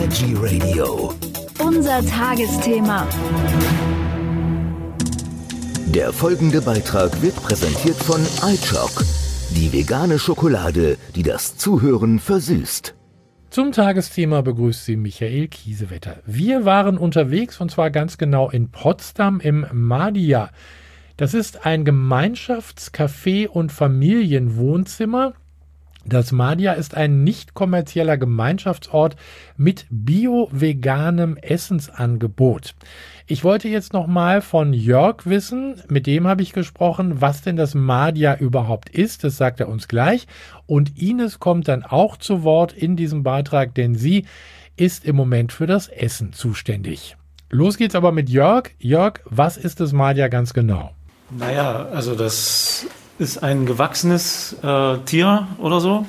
Energy Radio. Unser Tagesthema. Der folgende Beitrag wird präsentiert von iChoc, die vegane Schokolade, die das Zuhören versüßt. Zum Tagesthema begrüßt Sie Michael Kiesewetter. Wir waren unterwegs und zwar ganz genau in Potsdam im Madia. Das ist ein Gemeinschaftscafé und Familienwohnzimmer. Das Madia ist ein nicht kommerzieller Gemeinschaftsort mit bio-veganem Essensangebot. Ich wollte jetzt nochmal von Jörg wissen, mit dem habe ich gesprochen, was denn das Madia überhaupt ist. Das sagt er uns gleich. Und Ines kommt dann auch zu Wort in diesem Beitrag, denn sie ist im Moment für das Essen zuständig. Los geht's aber mit Jörg. Jörg, was ist das Madia ganz genau? Naja, also das ist ein gewachsenes Tier oder so.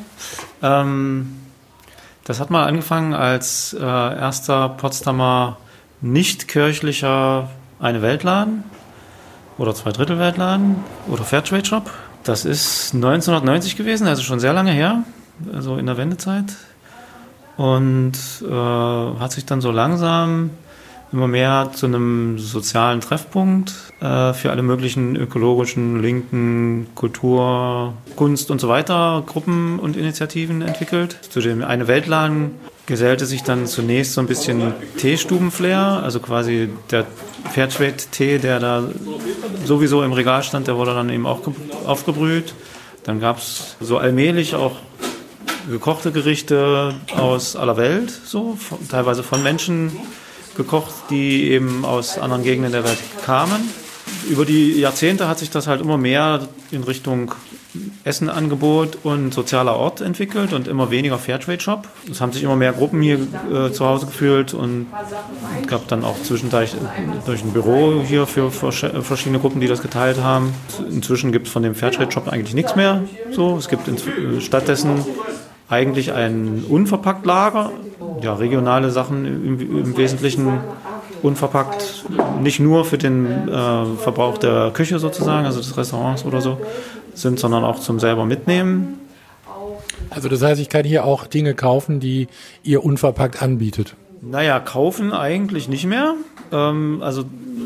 Das hat mal angefangen als erster Potsdamer nicht-kirchlicher Eine-Welt-Laden oder Zwei-Drittel-Welt-Laden oder Fairtrade-Shop. Das ist 1990 gewesen, also schon sehr lange her, also in der Wendezeit. Und hat sich dann so langsam immer mehr zu einem sozialen Treffpunkt für alle möglichen ökologischen, linken, Kultur, Kunst und so weiter Gruppen und Initiativen entwickelt. Zu dem Eine-Welt-Laden gesellte sich dann zunächst so ein bisschen Teestuben-Flair, also quasi der Fairtrade-Tee, der da sowieso im Regal stand, der wurde dann eben auch aufgebrüht. Dann gab es so allmählich auch gekochte Gerichte aus aller Welt, so teilweise von Menschen gekocht, die eben aus anderen Gegenden der Welt kamen. Über die Jahrzehnte hat sich das halt immer mehr in Richtung Essenangebot und sozialer Ort entwickelt und immer weniger Fairtrade-Shop. Es haben sich immer mehr Gruppen hier zu Hause gefühlt und es gab dann auch zwischendurch ein Büro hier für verschiedene Gruppen, die das geteilt haben. Inzwischen gibt es von dem Fairtrade-Shop eigentlich nichts mehr. So, es gibt stattdessen eigentlich ein Unverpackt-Lager, ja, regionale Sachen im Wesentlichen unverpackt, nicht nur für den Verbrauch der Küche sozusagen, also des Restaurants oder so, sind, sondern auch zum selber mitnehmen. Also das heißt, ich kann hier auch Dinge kaufen, die ihr unverpackt anbietet? Naja, kaufen eigentlich nicht mehr. Das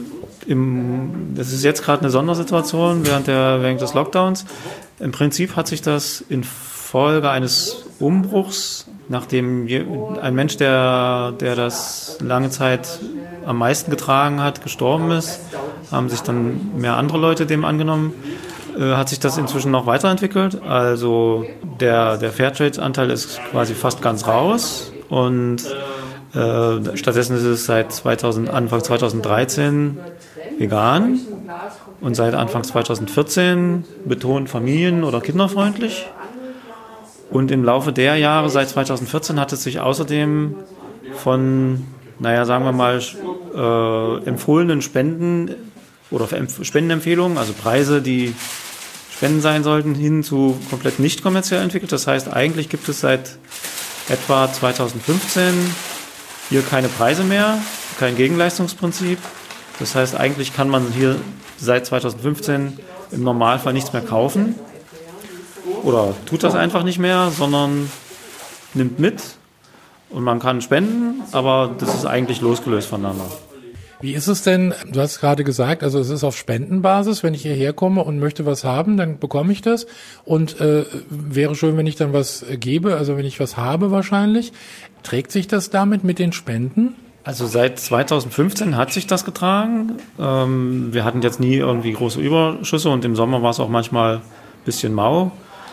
ist jetzt gerade eine Sondersituation während des Lockdowns. Im Prinzip hat sich das infolge eines Umbruchs, nachdem ein Mensch, der das lange Zeit am meisten getragen hat, gestorben ist, haben sich dann mehr andere Leute dem angenommen, hat sich das inzwischen noch weiterentwickelt. Also der Fairtrade-Anteil ist quasi fast ganz raus und stattdessen ist es seit Anfang 2013 vegan und seit Anfang 2014 betont familien- oder kinderfreundlich. Und im Laufe der Jahre, seit 2014, hat es sich außerdem von, sagen wir mal, empfohlenen Spenden oder Spendenempfehlungen, also Preise, die Spenden sein sollten, hin zu komplett nicht kommerziell entwickelt. Das heißt, eigentlich gibt es seit etwa 2015 hier keine Preise mehr, kein Gegenleistungsprinzip. Das heißt, eigentlich kann man hier seit 2015 im Normalfall nichts mehr kaufen. Oder tut das einfach nicht mehr, sondern nimmt mit und man kann spenden, aber das ist eigentlich losgelöst voneinander. Wie ist es denn, du hast gerade gesagt, also es ist auf Spendenbasis, wenn ich hierher komme und möchte was haben, dann bekomme ich das und wäre schön, wenn ich dann was gebe, also wenn ich was habe wahrscheinlich. Trägt sich das damit mit den Spenden? Also seit 2015 hat sich das getragen. Wir hatten jetzt nie irgendwie große Überschüsse und im Sommer war es auch manchmal ein bisschen mau.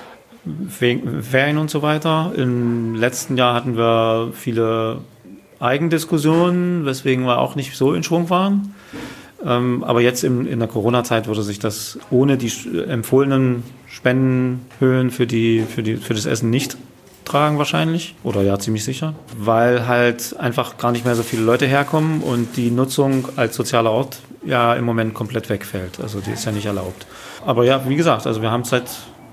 Ferien und so weiter. Im letzten Jahr hatten wir viele Eigendiskussionen, weswegen wir auch nicht so in Schwung waren. Aber jetzt in der Corona-Zeit würde sich das ohne die empfohlenen Spendenhöhen für das Essen nicht tragen wahrscheinlich. Oder ja, ziemlich sicher. Weil halt einfach gar nicht mehr so viele Leute herkommen und die Nutzung als sozialer Ort ja im Moment komplett wegfällt. Also die ist ja nicht erlaubt. Aber ja, wie gesagt, also wir haben seit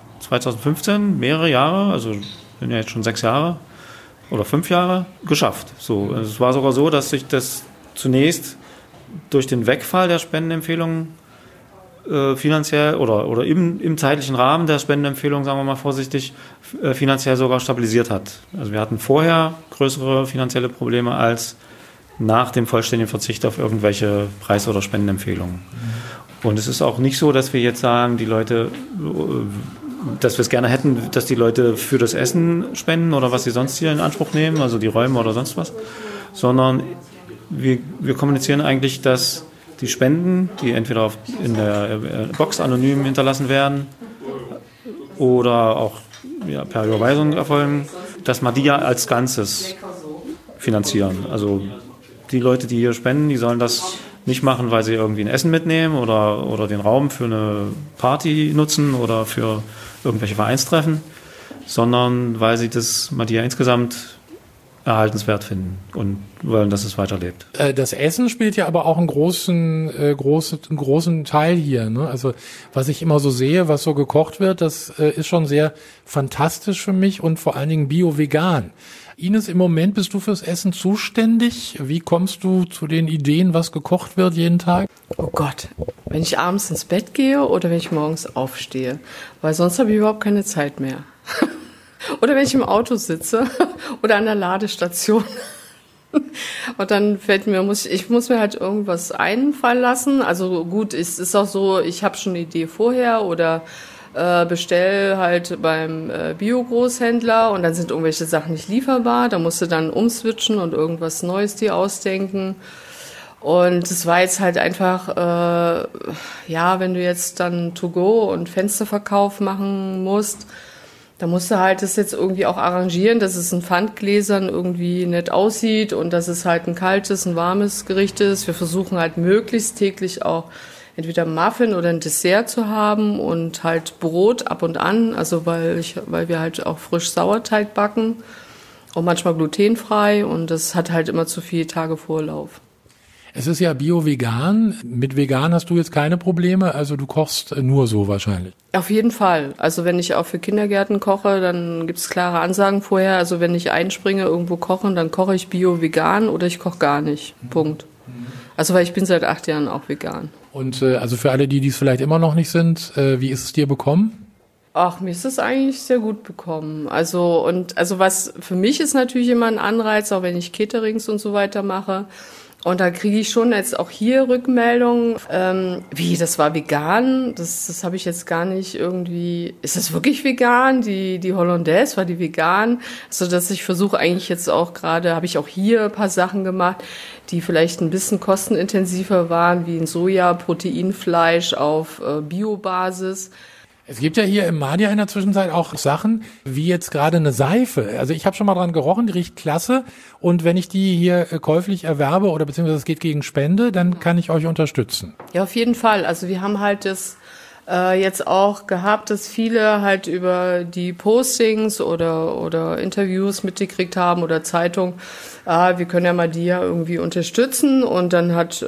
2015 mehrere Jahre, also sind ja jetzt schon 6 Jahre oder 5 Jahre, geschafft. So, also es war sogar so, dass sich das zunächst durch den Wegfall der Spendenempfehlungen finanziell oder im zeitlichen Rahmen der Spendenempfehlung, sagen wir mal vorsichtig, finanziell sogar stabilisiert hat. Also wir hatten vorher größere finanzielle Probleme als nach dem vollständigen Verzicht auf irgendwelche Preis- oder Spendenempfehlungen. Und es ist auch nicht so, dass wir jetzt sagen, die Leute, dass wir es gerne hätten, dass die Leute für das Essen spenden oder was sie sonst hier in Anspruch nehmen, also die Räume oder sonst was, sondern wir kommunizieren eigentlich, dass die Spenden, die entweder in der Box anonym hinterlassen werden oder auch per Überweisung erfolgen, dass Madia als Ganzes finanzieren. Also die Leute, die hier spenden, die sollen das nicht machen, weil sie irgendwie ein Essen mitnehmen oder den Raum für eine Party nutzen oder für irgendwelche Vereinstreffen, sondern weil sie das Madia insgesamt erhaltenswert finden und wollen, dass es weiterlebt. Das Essen spielt ja aber auch einen großen Teil hier, ne? Also was ich immer so sehe, was so gekocht wird, das ist schon sehr fantastisch für mich und vor allen Dingen bio-vegan. Ines, im Moment bist du fürs Essen zuständig. Wie kommst du zu den Ideen, was gekocht wird jeden Tag? Oh Gott, wenn ich abends ins Bett gehe oder wenn ich morgens aufstehe, weil sonst habe ich überhaupt keine Zeit mehr. Oder wenn ich im Auto sitze oder an der Ladestation. Und dann ich muss mir halt irgendwas einfallen lassen. Also gut, es ist auch so, ich habe schon eine Idee vorher oder bestell halt beim Bio-Großhändler und dann sind irgendwelche Sachen nicht lieferbar. Da musst du dann umswitchen und irgendwas Neues dir ausdenken. Und es war jetzt halt einfach, wenn du jetzt dann To-Go und Fensterverkauf machen musst, da musst du halt das jetzt irgendwie auch arrangieren, dass es in Pfandgläsern irgendwie nett aussieht und dass es halt ein kaltes, ein warmes Gericht ist. Wir versuchen halt möglichst täglich auch entweder Muffin oder ein Dessert zu haben und halt Brot ab und an, also weil wir halt auch frisch Sauerteig backen und manchmal glutenfrei und das hat halt immer zu viele Tage Vorlauf. Es ist ja bio-vegan. Mit vegan hast du jetzt keine Probleme, also du kochst nur so wahrscheinlich. Auf jeden Fall. Also wenn ich auch für Kindergärten koche, dann gibt es klare Ansagen vorher. Also wenn ich einspringe, irgendwo kochen, dann koche ich bio-vegan oder ich koche gar nicht. Punkt. Also weil ich bin seit 8 Jahren auch vegan. Und also für alle, die es vielleicht immer noch nicht sind, wie ist es dir bekommen? Ach, mir ist es eigentlich sehr gut bekommen. Also was für mich ist natürlich immer ein Anreiz, auch wenn ich Caterings und so weiter mache. Und da kriege ich schon jetzt auch hier Rückmeldungen, das war vegan, das habe ich jetzt gar nicht irgendwie, ist das wirklich vegan? Die Hollandaise, war die vegan? Also dass ich versuche eigentlich jetzt auch gerade, habe ich auch hier ein paar Sachen gemacht, die vielleicht ein bisschen kostenintensiver waren, wie ein Soja-Proteinfleisch auf Biobasis. Es gibt ja hier im Madia in der Zwischenzeit auch Sachen, wie jetzt gerade eine Seife. Also ich habe schon mal dran gerochen, die riecht klasse. Und wenn ich die hier käuflich erwerbe oder beziehungsweise es geht gegen Spende, dann kann ich euch unterstützen. Ja, auf jeden Fall. Also wir haben halt das jetzt auch gehabt, dass viele halt über die Postings oder Interviews mitgekriegt haben oder Zeitung, wir können ja Madia irgendwie unterstützen. Und dann hat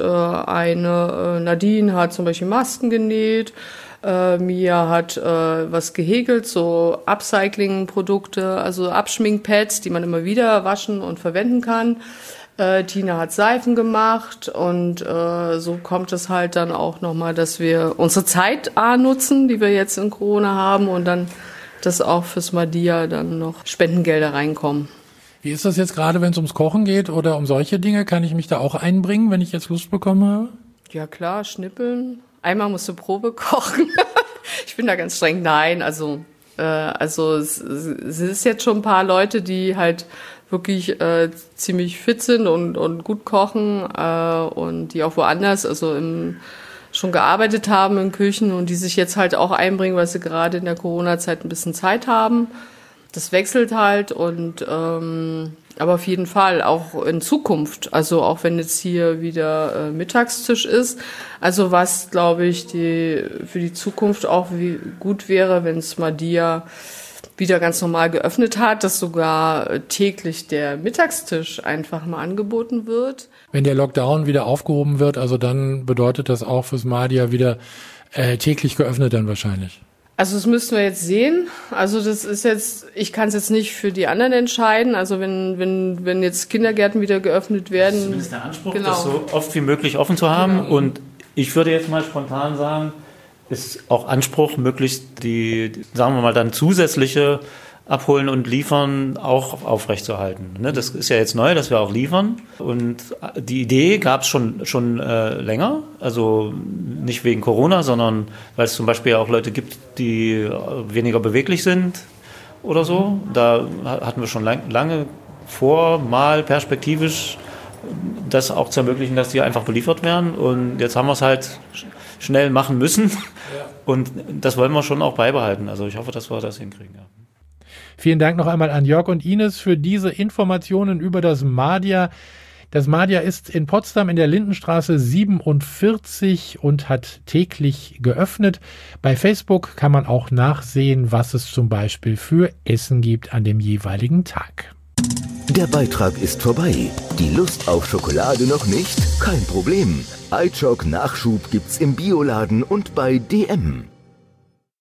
Nadine hat zum Beispiel Masken genäht. Mia hat was gehäkelt, so Upcycling-Produkte, also Abschminkpads, die man immer wieder waschen und verwenden kann. Tina hat Seifen gemacht und so kommt es halt dann auch nochmal, dass wir unsere Zeit nutzen, die wir jetzt in Corona haben und dann, dass auch fürs Madia dann noch Spendengelder reinkommen. Wie ist das jetzt gerade, wenn es ums Kochen geht oder um solche Dinge? Kann ich mich da auch einbringen, wenn ich jetzt Lust bekommen habe? Ja klar, schnippeln. Einmal musst du Probe kochen. Ich bin da ganz streng. Nein, also es ist jetzt schon ein paar Leute, die halt wirklich ziemlich fit sind und gut kochen und die auch woanders, schon gearbeitet haben in Küchen und die sich jetzt halt auch einbringen, weil sie gerade in der Corona-Zeit ein bisschen Zeit haben. Das wechselt halt und aber auf jeden Fall auch in Zukunft, also auch wenn jetzt hier wieder Mittagstisch ist, also was glaube ich für die Zukunft auch gut wäre, wenn es Madia wieder ganz normal geöffnet hat, dass sogar täglich der Mittagstisch einfach mal angeboten wird. Wenn der Lockdown wieder aufgehoben wird, also dann bedeutet das auch fürs Madia wieder täglich geöffnet dann wahrscheinlich. Also das müssten wir jetzt sehen. Also das ist jetzt, ich kann es jetzt nicht für die anderen entscheiden. Also wenn jetzt Kindergärten wieder geöffnet werden. Das ist zumindest der Anspruch, genau. Das so oft wie möglich offen zu haben. Genau. Und ich würde jetzt mal spontan sagen, ist auch Anspruch, möglichst die, sagen wir mal, dann zusätzliche Abholen und Liefern auch aufrechtzuerhalten. Ne? Das ist ja jetzt neu, dass wir auch liefern. Und die Idee gab es schon länger. Also nicht wegen Corona, sondern weil es zum Beispiel auch Leute gibt, die weniger beweglich sind oder so. Da hatten wir schon lange vor, mal perspektivisch das auch zu ermöglichen, dass die einfach beliefert werden. Und jetzt haben wir es halt schnell machen müssen. Und das wollen wir schon auch beibehalten. Also ich hoffe, dass wir das hinkriegen. Ja. Vielen Dank noch einmal an Jörg und Ines für diese Informationen über das Madia. Das Madia ist in Potsdam in der Lindenstraße 47 und hat täglich geöffnet. Bei Facebook kann man auch nachsehen, was es zum Beispiel für Essen gibt an dem jeweiligen Tag. Der Beitrag ist vorbei. Die Lust auf Schokolade noch nicht? Kein Problem. iChoc Nachschub gibt's im Bioladen und bei DM.